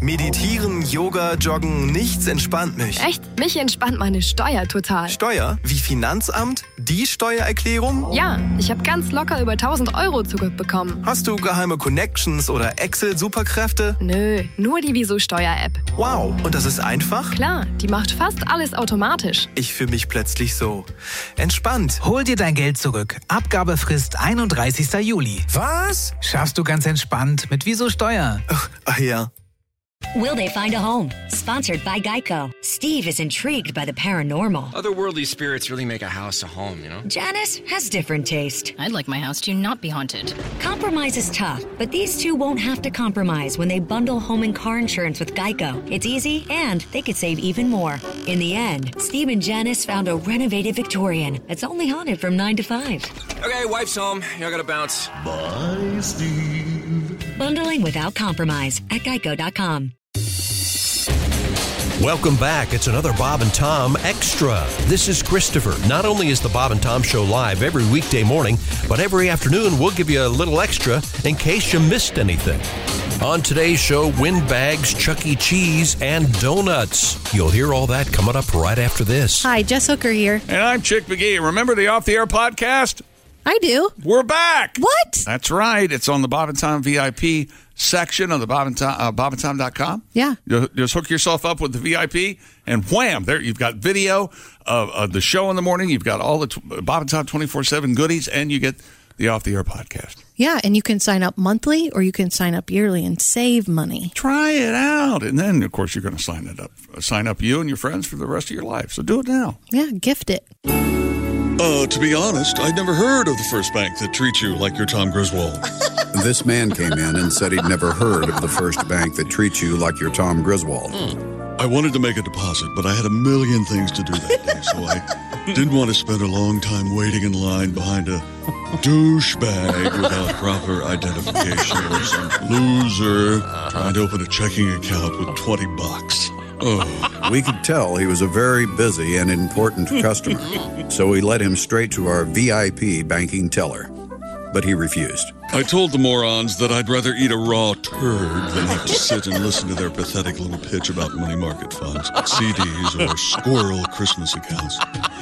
Meditieren, Yoga, Joggen, nichts entspannt mich. Echt? Mich entspannt meine Steuer total. Steuer? Wie Finanzamt? Die Steuererklärung? Ja, ich habe ganz locker über 1.000 Euro zurückbekommen. Hast du geheime Connections oder Excel-Superkräfte? Nö, nur die Wieso-Steuer-App. Wow, und das ist einfach? Klar, die macht fast alles automatisch. Ich fühle mich plötzlich so entspannt. Hol dir dein Geld zurück. Abgabefrist 31. Juli. Was? Schaffst du ganz entspannt mit Wieso Steuer. Ach ja. Will they find a home? Sponsored by Geico. Steve is intrigued by the paranormal. Otherworldly spirits really make a house a home, you know? Janice has different taste. I'd like my house to not be haunted. Compromise is tough, but these two won't have to compromise when they bundle home and car insurance with Geico. It's easy, and they could save even more. In the end, Steve and Janice found a renovated Victorian that's only haunted from 9 to 5. Okay, wife's home. I gotta bounce. Bye, Steve. Bundling without compromise at geico.com. Welcome back. It's another Bob and Tom Extra. This is Christopher. Not only is the Bob and Tom Show live every weekday morning, but every afternoon we'll give you a little extra in case you missed anything. On today's show, wind bags, Chuck E. Cheese, and donuts. You'll hear all that coming up right after this. Hi, Jess Hooker here. And I'm Chick McGee. Remember the Off the Air podcast? I do. We're back. What? That's right. It's on the Bob and Tom VIP section of the bobandtom.com. Yeah. You just hook yourself up with the VIP, and wham, there you've got video of the show in the morning. You've got all the Bob and Tom 24/7 goodies, and you get the Off the Air podcast. Yeah, and you can sign up monthly or you can sign up yearly and save money. Try it out. And then, of course, you're going to sign up you and your friends for the rest of your life. So do it now. Yeah, gift it. To be honest, I'd never heard of the first bank that treats you like you're Tom Griswold. This man came in and said he'd never heard of the first bank that treats you like you're Tom Griswold. I wanted to make a deposit, but I had a million things to do that day, so I didn't want to spend a long time waiting in line behind a douchebag without proper identification or some loser trying to open a checking account with $20. Oh. We could tell he was a very busy and important customer, so we led him straight to our VIP banking teller. But he refused. I told the morons that I'd rather eat a raw turd than have to sit and listen to their pathetic little pitch about money market funds, CDs, or squirrel Christmas accounts.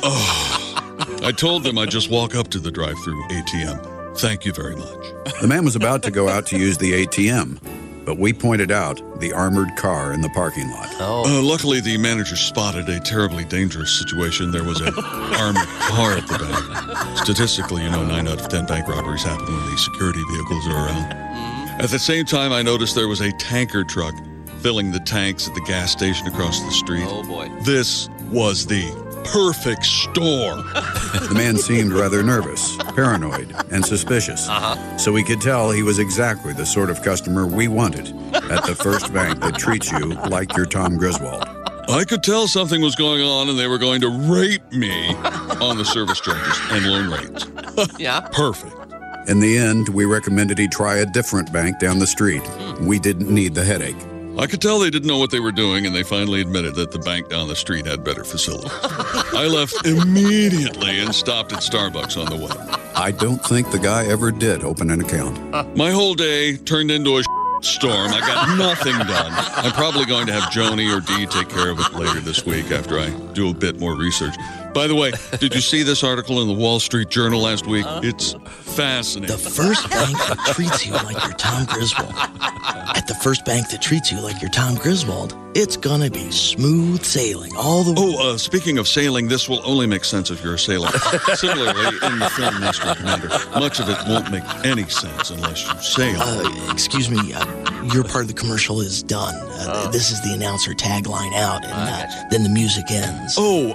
Oh. I told them I'd just walk up to the drive-thru ATM. Thank you very much. The man was about to go out to use the ATM, but we pointed out the armored car in the parking lot. Luckily, the manager spotted a terribly dangerous situation. There was an armored car at the bank. Statistically, 9 out of 10 bank robberies happen when the security vehicles are around. At the same time, I noticed there was a tanker truck filling the tanks at the gas station across the street. Oh, boy. This was the perfect store. The man seemed rather nervous, paranoid, and suspicious. So we could tell he was exactly the sort of customer we wanted at the first bank that treats you like you're Tom Griswold. I could tell something was going on and they were going to rape me on the service charges and loan rates. Yeah. Perfect. In the end, we recommended he try a different bank down the street. We didn't need the headache. I could tell they didn't know what they were doing, and they finally admitted that the bank down the street had better facilities. I left immediately and stopped at Starbucks on the way. I don't think the guy ever did open an account. My whole day turned into a storm. I got nothing done. I'm probably going to have Joni or Dee take care of it later this week after I do a bit more research. By the way, did you see this article in the Wall Street Journal last week? It's fascinating. The first bank that treats you like you're Tom Griswold. At the first bank that treats you like you're Tom Griswold, it's gonna be smooth sailing all the way. Speaking of sailing, this will only make sense if you're a sailor. Similarly, in the film Master Commander, much of it won't make any sense unless you sail. Excuse me, your part of the commercial is done. This is the announcer tagline out, and then the music ends.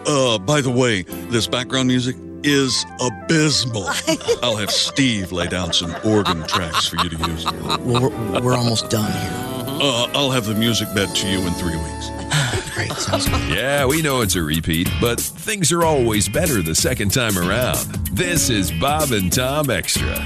By the way, this background music is abysmal. I'll have Steve lay down some organ tracks for you to use. Well, we're almost done here. I'll have the music bed to you in 3 weeks. Great, sounds good. Yeah, we know it's a repeat, but things are always better the second time around. This is Bob and Tom Extra.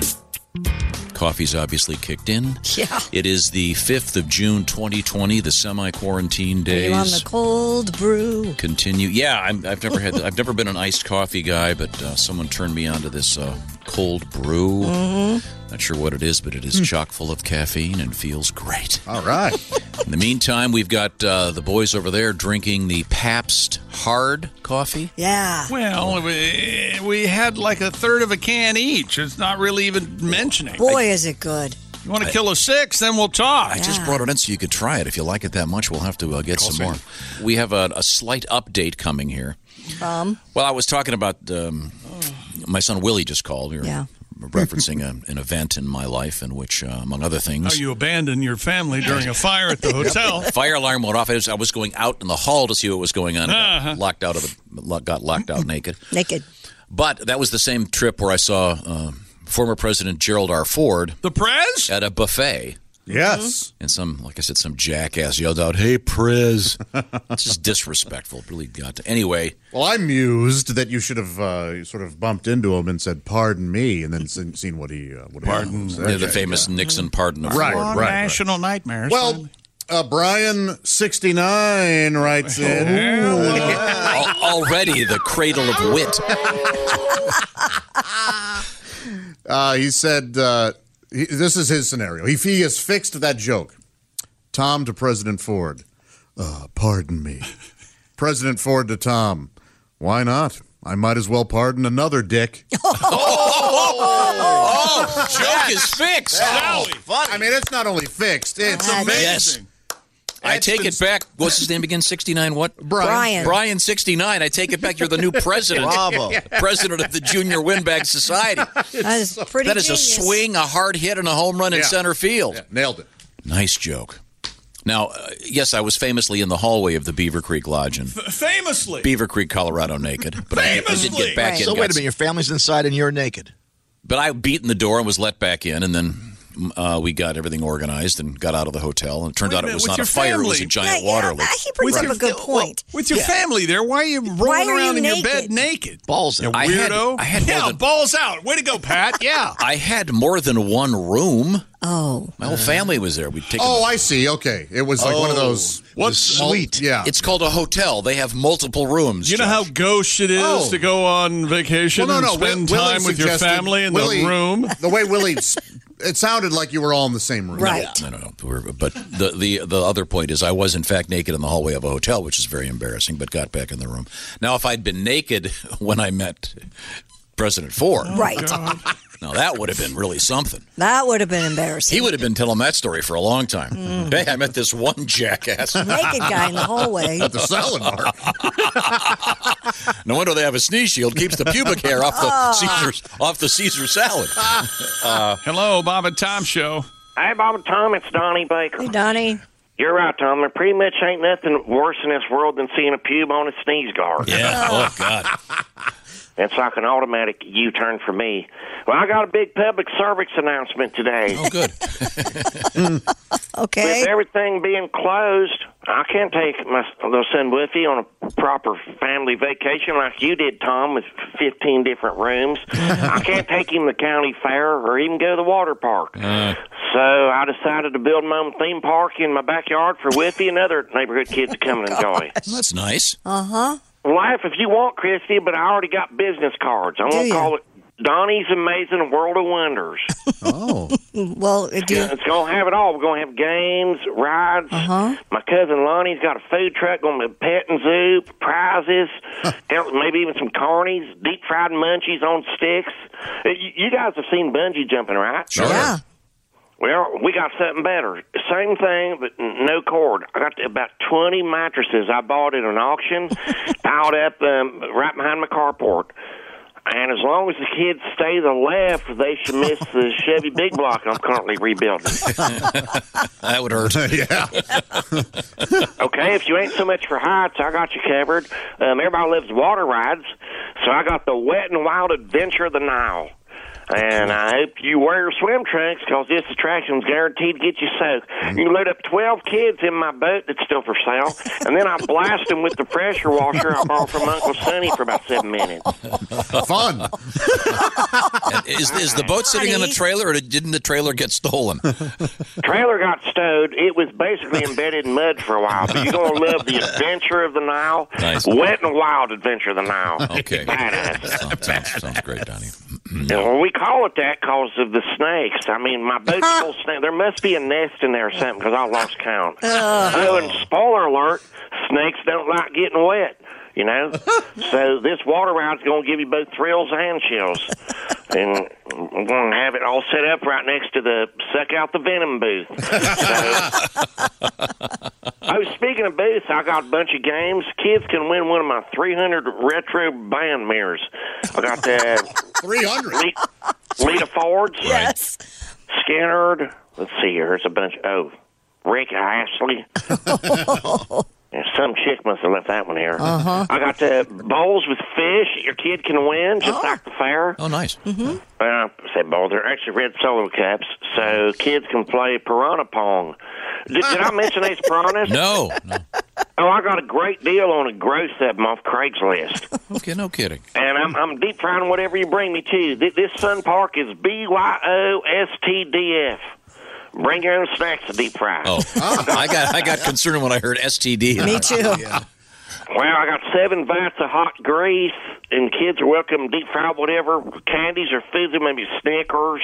Coffee's obviously kicked in. Yeah. It is the 5th of June, 2020, the semi-quarantine days. You on the cold brew? Continue. Yeah, I've never been an iced coffee guy, but someone turned me onto this cold brew. Not sure what it is, but it is chock full of caffeine and feels great. All right. In the meantime, we've got the boys over there drinking the Pabst Hard coffee. Yeah. Well, we had like a third of a can each. It's not really even mentioning. Boy, is it good. You want to kill a 6, then we'll talk. I just brought it in so you could try it. If you like it that much, we'll have to get some more. We have a slight update coming here. Well, I was talking about my son Willie just called. We were referencing an event in my life in which, among other things... How you abandoned your family during a fire at the hotel. Fire alarm went off. I was going out in the hall to see what was going on. Got locked out naked. Naked. But that was the same trip where I saw former President Gerald R. Ford. The Prez? At a buffet. Yes. And some jackass yelled out, "Hey, Prez." It's just disrespectful. It really got to. Anyway. Well, I'm mused that you should have sort of bumped into him and said, "Pardon me," and then seen what he pardon. The famous Nixon pardon of Ford. Right. National nightmares. Well, Brian 69 writes in. Already the cradle of wit. He said, this is his scenario. He has fixed that joke. Tom to President Ford. Pardon me. President Ford to Tom. Why not? I might as well pardon another dick. Joke is fixed. Funny. I mean, it's not only fixed, it's amazing. Yes. I take it back. What's his name again? 69 what? Brian. Brian 69. I take it back. You're the new president. Bravo. President of the Junior Windbag Society. That is pretty That is genius. a swing, a hard hit, and a home run in center field. Yeah, nailed it. Nice joke. Now, yes, I was famously in the hallway of the Beaver Creek Lodge in famously Beaver Creek, Colorado, naked. But I did get back in. So wait a minute, your family's inside and you're naked. But I beat in the door and was let back in, and then we got everything organized and got out of the hotel. And it turned out it was not a fire; it was a giant water leak. He brings up a good point. With your family there, why are you rolling around in your bed naked? Balls out. Weirdo. I had balls out. Way to go, Pat. Yeah. I had more than one room. Oh. My whole family was there. We'd take. I see. Okay. It was like one of those. What's suite? Yeah. It's called a hotel. They have multiple rooms. You know how gauche it is to go on vacation and spend time with your family in the room? The way Willie... It sounded like you were all in the same room. Right. No. But the other point is I was, in fact, naked in the hallway of a hotel, which is very embarrassing, but got back in the room. Now, if I'd been naked when I met President Ford. Right. Now, that would have been really something. That would have been embarrassing. He would have been telling that story for a long time. Hey, I met this one jackass. Naked guy in the hallway. At the salad bar. No wonder they have a sneeze shield. Keeps the pubic hair off the Caesar salad. Hello, Bob and Tom Show. Hey, Bob and Tom, it's Donnie Baker. Hey, Donnie. You're right, Tom. There pretty much ain't nothing worse in this world than seeing a pube on a sneeze guard. Yeah. Oh, God. It's like an automatic U-turn for me. Well, I got a big public service announcement today. Oh, good. Okay. With everything being closed, I can't take my little son Woofy on a proper family vacation like you did, Tom, with 15 different rooms. I can't take him to the county fair or even go to the water park. So I decided to build my own theme park in my backyard for Woofy and other neighborhood kids to come and enjoy. That's nice. Uh-huh. Laugh if you want, Christy, but I already got business cards. I'm going to call it Donnie's Amazing World of Wonders. Oh. Well, it's going to have it all. We're going to have games, rides. My cousin Lonnie's got a food truck, going to be a petting zoo, prizes, maybe even some carnies, deep-fried munchies on sticks. You guys have seen bungee jumping, right? Sure. Yeah. Well, we got something better. Same thing, but no cord. I got about 20 mattresses I bought at an auction, piled up right behind my carport. And as long as the kids stay to the left, they should miss the Chevy Big Block I'm currently rebuilding. That would hurt. Yeah. Okay, if you ain't so much for heights, I got you covered. Everybody loves water rides, so I got the Wet and Wild Adventure of the Nile. And I hope you wear your swim trunks because this attraction's guaranteed to get you soaked. You can load up 12 kids in my boat that's still for sale, and then I blast them with the pressure washer I borrowed from Uncle Sonny for about 7 minutes. Fun. Is the boat sitting in a trailer, or didn't the trailer get stolen? Trailer got stowed. It was basically embedded in mud for a while, but you're going to love the Adventure of the Nile. Nice. Wet and Wild Adventure of the Nile. Okay. Badass. Sounds great, Donnie. And we call it that because of the snakes. I mean, my boat's full of snakes. There must be a nest in there or something because I lost count. Oh, and spoiler alert, snakes don't like getting wet. You know, so this water ride's going to give you both thrills and chills. And I'm going to have it all set up right next to the suck out the venom booth. Speaking of booths, I got a bunch of games. Kids can win one of my 300 retro band mirrors. I got that 300. Lita Fords. Yes. Skinner. Let's see here. There's a bunch. Rick Astley. And some chick must have left that one here. I got the bowls with fish that your kid can win, just like the fair. Oh, nice. I said bowls. They're actually red solo cups, so kids can play piranha pong. Did I mention these piranhas? No. Oh, I got a great deal on a gross of them off Craigslist. Okay, no kidding. And I'm deep frying whatever you bring me to. This Sun Park is BYOSTDF. Bring your own snacks to deep fry. Oh, I got concerned when I heard STD. Me too. Yeah. Well, I got 7 vats of hot grease, and kids are welcome to deep fry whatever candies or foods, maybe Snickers,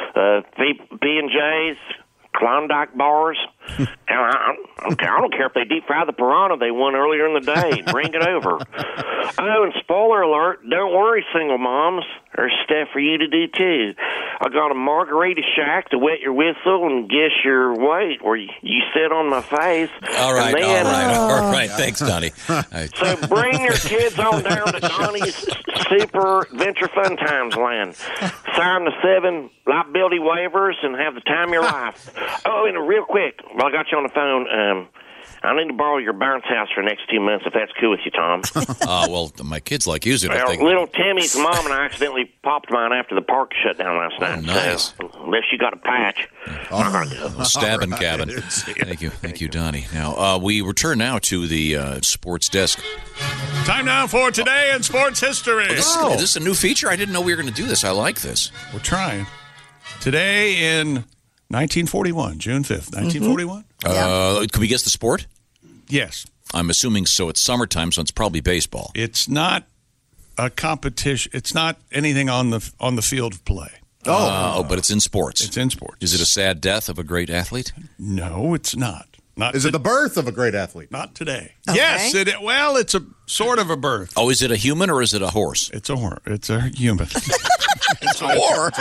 P&J's, Klondike bars. And I don't care if they deep fry the piranha they won earlier in the day. Bring it over. Oh, and spoiler alert, don't worry, single moms. There's stuff for you to do, too. I got a margarita shack to wet your whistle and guess your weight where you sit on my face. All right. Thanks, Donnie. So bring your kids on down to Donnie's Super Adventure Fun Times Land. Sign the 7 liability waivers and have the time of your life. Oh, and real quick, while I got you on the phone, I need to borrow your bounce house for the next 2 months, if that's cool with you, Tom. Well, my kids like using it. Well, little Timmy's mom and I accidentally popped mine after the park shut down last night. Nice. So, unless you got a patch. Stabbing cabin. Thank you, Donnie. Now, we return now to the sports desk. Time now for Today in Sports History. Is this a new feature? I didn't know we were going to do this. I like this. We're trying. Today in 1941, June 5th, 1941. Could we guess the sport? Yes. I'm assuming so. It's summertime, so it's probably baseball. It's not a competition. It's not anything on the field of play. But it's in sports. It's in sports. Is it a sad death of a great athlete? No, it's not. Is it the birth of a great athlete? Not today. Okay. Yes, it's a sort of a birth. Oh, is it a human or is it a horse? It's a horse. It's a human. It's a whore.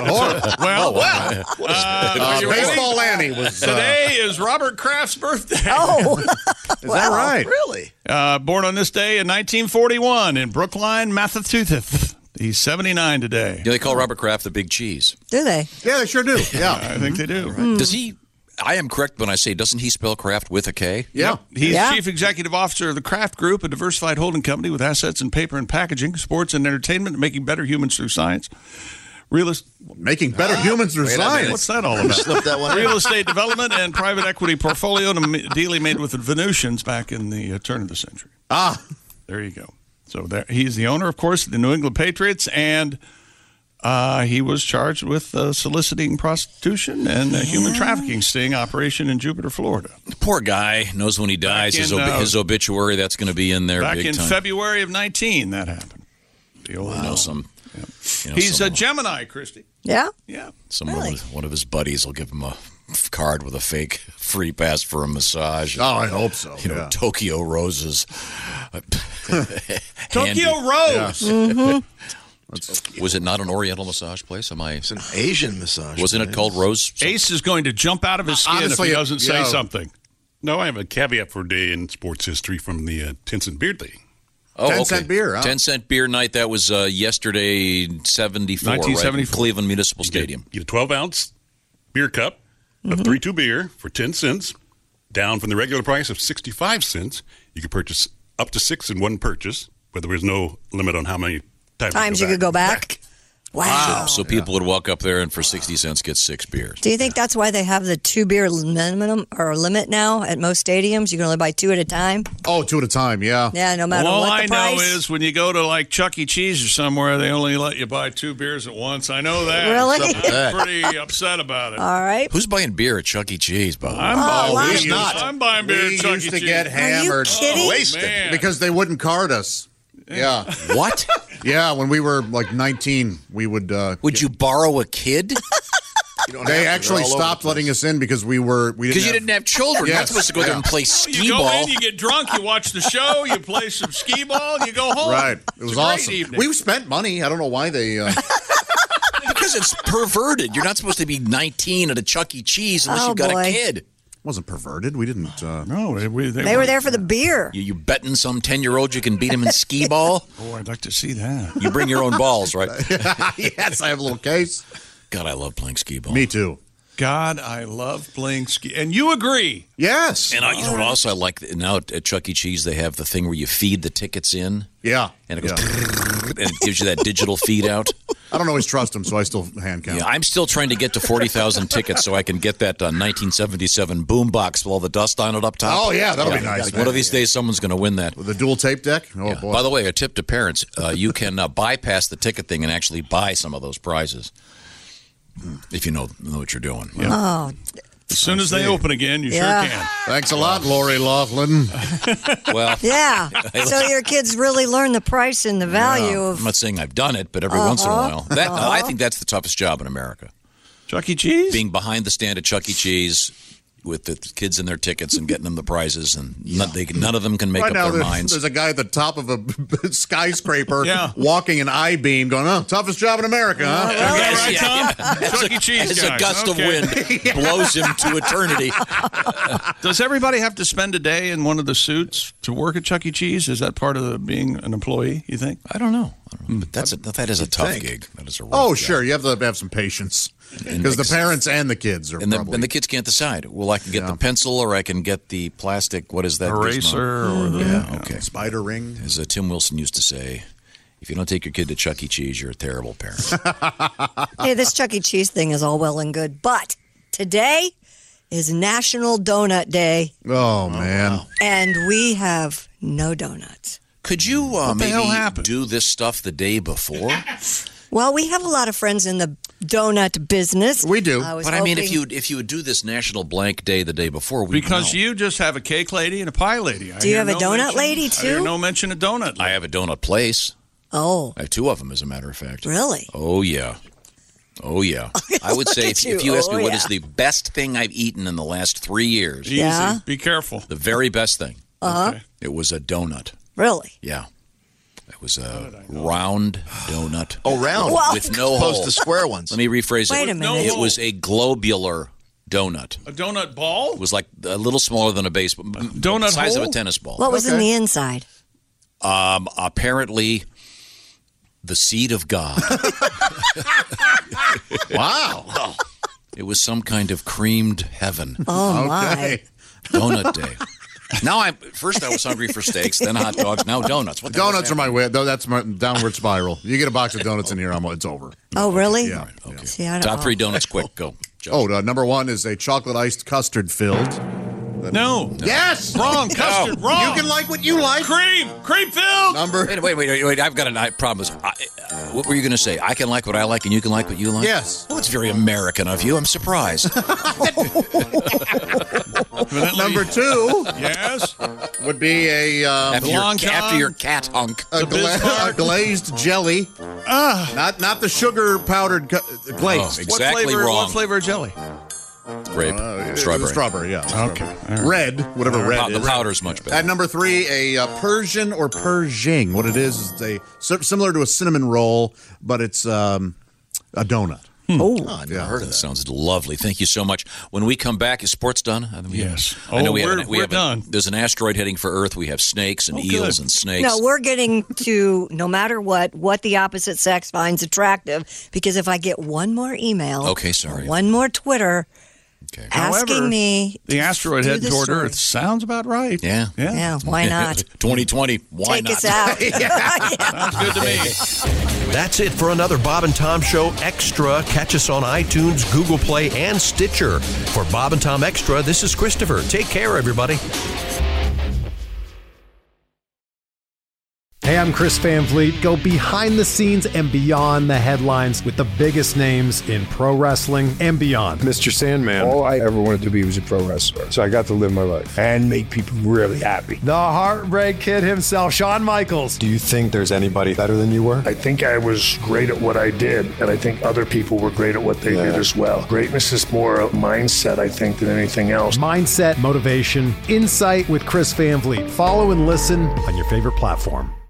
Baseball Lanny was. Today is Robert Kraft's birthday. Oh, is that right? Really? Born on this day in 1941 in Brookline, Massachusetts. He's 79 today. Do they call Robert Kraft the Big Cheese? do they? Yeah, they sure do. Yeah, I think they do. Does he? I am correct when I say, doesn't he spell Kraft with a K? Yeah. He's Chief Executive Officer of the Kraft Group, a diversified holding company with assets in paper and packaging, sports and entertainment, making better humans through science. Making better humans through science. What's that all about? Slip that one. Real estate development and private equity portfolio, and a deal he made with the Venusians back in the turn of the century. There you go. So he's the owner, of course, of the New England Patriots, and he was charged with soliciting prostitution and a human trafficking sting operation in Jupiter, Florida. The poor guy knows when he dies. His obituary, that's going to be in there back big in time. February of 19, that happened. He's a Gemini, Christy. Yeah? Yeah. One of his buddies will give him a card with a fake free pass for a massage. Oh, I hope so. Tokyo Roses. Tokyo Rose. Mm-hmm. Was it not an Oriental massage place? It's an Asian massage. Wasn't it called Rose? Ace is going to jump out of his skin if he doesn't say something. No, I have a caveat for a day in sports history from the 10 Cent Beer League. 10 cent beer, huh? 10 cent beer night. That was yesterday, 74, 1974. right? Cleveland Municipal Stadium. You get a 12-ounce beer cup of 3-2 beer for 10 cents, down from the regular price of 65 cents. You could purchase up to 6 in one purchase, but there was no limit on how many times you could go back. Wow. So people would walk up there and for 60 cents get 6 beers. Do you think that's why they have the 2-beer minimum or limit now at most stadiums? You can only buy 2 at a time? Oh, 2 at a time, yeah. Yeah, no matter what the price. All I know is when you go to like Chuck E. Cheese or somewhere, they only let you buy 2 beers at once. I know that. Really? I'm pretty upset about it. All right. Who's buying beer at Chuck E. Cheese, Bob? I'm buying beer at Chuck E. Cheese. We used to get hammered. Are you kidding? Wasted. Because they wouldn't card us. Yeah. What? Yeah, when we were like 19, we would. Would you borrow a kid? They actually stopped letting us in because we didn't have children. You're not supposed to go there and play skee ball. You go in, you get drunk, you watch the show, you play some skee ball, and you go home. Right. It was awesome. We spent money. I don't know why they. Because it's perverted. You're not supposed to be 19 at a Chuck E. Cheese unless you've got a kid. It wasn't perverted. We didn't. No, they were there for the beer. You betting some 10-year-old you can beat him in skee ball? Oh, I'd like to see that. You bring your own balls, right? Yes, I have a little case. God, I love playing skee ball. Me too. God, I love playing ski. And you agree. Yes. And you know what else I like? Now at Chuck E. Cheese, they have the thing where you feed the tickets in. Yeah. And it goes, and it gives you that digital feed out. I don't always trust them, so I still hand count. Yeah, I'm still trying to get to 40,000 tickets so I can get that 1977 boombox with all the dust on it up top. Oh, yeah, that'll be nice. One of these days, someone's going to win that. With the dual tape deck? Oh, boy. By the way, a tip to parents, you can bypass the ticket thing and actually buy some of those prizes. If you know what you're doing. Yeah. Oh. As soon as they open again, you sure can. Thanks a lot, Lori Loughlin. Well, yeah. So your kids really learn the price and the value of. I'm not saying I've done it, but every once in a while. I think that's the toughest job in America. Chuck E. Cheese? Being behind the stand at Chuck E. Cheese with the kids and their tickets and getting them the prizes, and none of them can make up their minds. There's a guy at the top of a skyscraper walking an I-beam going, toughest job in America, huh? Yes, Tom? Chuck E. Cheese As a gust of wind blows him to eternity. Does everybody have to spend a day in one of the suits to work at Chuck E. Cheese? Is that part of being an employee, you think? I don't know. But that is a tough gig. That is a rough job. Sure. You have to have some patience. Because the parents and the kids are and the kids can't decide. Well, I can get the pencil or I can get the plastic, what is that? Eraser or the spider ring. As Tim Wilson used to say, if you don't take your kid to Chuck E. Cheese, you're a terrible parent. Hey, this Chuck E. Cheese thing is all well and good, but today is National Donut Day. Oh, man. Wow. And we have no donuts. Could you do this stuff the day before? Well, we have a lot of friends in the donut business. We do. But I mean, if you would do this National Blank Day the day before, because you just have a cake lady and a pie lady. Do you have a donut lady too? I hear no mention of donut lady. I have a donut place. Oh, I have two of them, as a matter of fact. Really? Oh yeah. I would say if you ask me what is the best thing I've eaten in the last 3 years. Easy. Be careful. The very best thing. Okay. It was a donut. Really? Yeah. It was a round donut. Oh, round? With no hole. Opposed to square ones. Let me rephrase it. Wait a minute. It was a globular donut. A donut ball? It was like a little smaller than a baseball. Donut the size hole? of a tennis ball. What was in the inside? Apparently, the seed of God. Wow. It was some kind of creamed heaven. Oh, my. Donut day. Now first I was hungry for steaks, then hot dogs, now donuts. What the donuts are my way. That's my downward spiral. You get a box of donuts in here, it's over. Oh, really? Yeah. Okay. See, I don't Top know. 3 donuts, quick, go. Number 1 is a chocolate iced custard filled. No. Yes. Wrong. Custard. Wrong. You can like what you like. Cream filled. Wait. I've got a problem. What were you going to say? I can like what I like and you can like what you like? Yes. Well, it's very American of you. I'm surprised. Number 2. Yes. Would be a after your cat hunk. A glazed jelly. Not the sugar powdered glaze. Exactly wrong. What flavor of jelly? Grape. Strawberry. Strawberry, yeah. Okay. Right. Red, whatever red is. The powder's much better. At number 3, a Persian or Pershing. What it is similar to a cinnamon roll, but it's a donut. Oh, I've never heard of that. Sounds lovely. Thank you so much. When we come back, is sports done? Yes. I know we're done. There's an asteroid heading for Earth. We have snakes and eels and snakes. No, we're getting to, no matter what the opposite sex finds attractive, because if I get one more email, one more Twitter asking me the asteroid heading toward story. Earth sounds about right. Yeah, why not? 2020, why Take not? us out. Sounds good to me. That's it for another Bob and Tom Show Extra. Catch us on iTunes, Google Play, and Stitcher. For Bob and Tom Extra, this is Christopher. Take care, everybody. Hey, I'm Chris Van Vliet. Go behind the scenes and beyond the headlines with the biggest names in pro wrestling and beyond. Mr. Sandman. All I ever wanted to be was a pro wrestler. So I got to live my life and make people really happy. The Heartbreak Kid himself, Shawn Michaels. Do you think there's anybody better than you were? I think I was great at what I did, and I think other people were great at what they did as well. Greatness is more a mindset, I think, than anything else. Mindset, motivation, insight with Chris Van Vliet. Follow and listen on your favorite platform.